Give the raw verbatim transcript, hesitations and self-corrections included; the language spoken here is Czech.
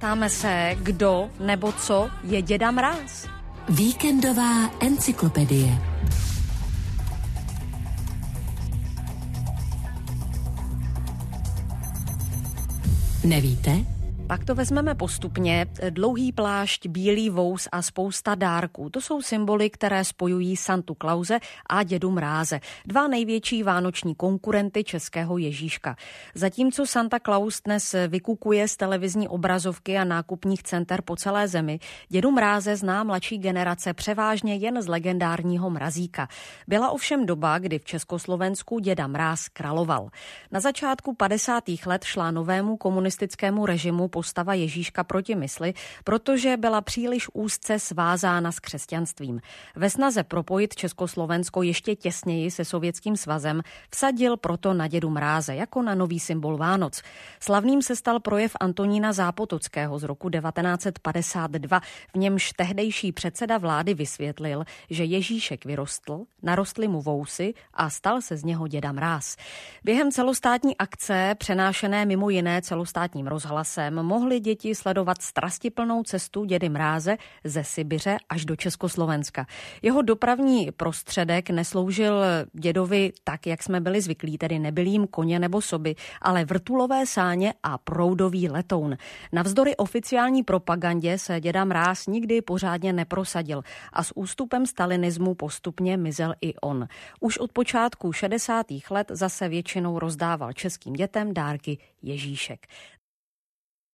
Ptáme se, kdo nebo co je Děda Mráz. Víkendová encyklopedie. Nevíte? Pak to vezmeme postupně. Dlouhý plášť, bílý vous a spousta dárků. To jsou symboly, které spojují Santu Klause a Dědu Mráze. Dva největší vánoční konkurenty českého Ježíška. Zatímco Santa Claus dnes vykukuje z televizní obrazovky a nákupních center po celé zemi, Dědu Mráze zná mladší generace převážně jen z legendárního Mrazíka. Byla ovšem doba, kdy v Československu Děda Mráz královal. Na začátku padesátých let šla novému komunistickému režimu postava Ježíška proti mysli, protože byla příliš úzce svázána s křesťanstvím. Ve snaze propojit Československo ještě těsněji se Sovětským svazem vsadil proto na Dědu Mráze jako na nový symbol Vánoc. Slavným se stal projev Antonína Zápotockého z roku devatenáct set padesát dva, v němž tehdejší předseda vlády vysvětlil, že Ježíšek vyrostl, narostly mu vousy a stal se z něho Děda Mráz. Během celostátní akce, přenášené mimo jiné celostátním rozhlasem, mohli děti sledovat strastiplnou cestu Dědy Mráze ze Sibiře až do Československa. Jeho dopravní prostředek nesloužil dědovi tak, jak jsme byli zvyklí, tedy nebyl jím koně nebo soby, ale vrtulové sáně a proudový letoun. Navzdory oficiální propagandě se Děda Mráz nikdy pořádně neprosadil a s ústupem stalinismu postupně mizel i on. Už od počátku šedesátých let zase většinou rozdával českým dětem dárky Ježíšek.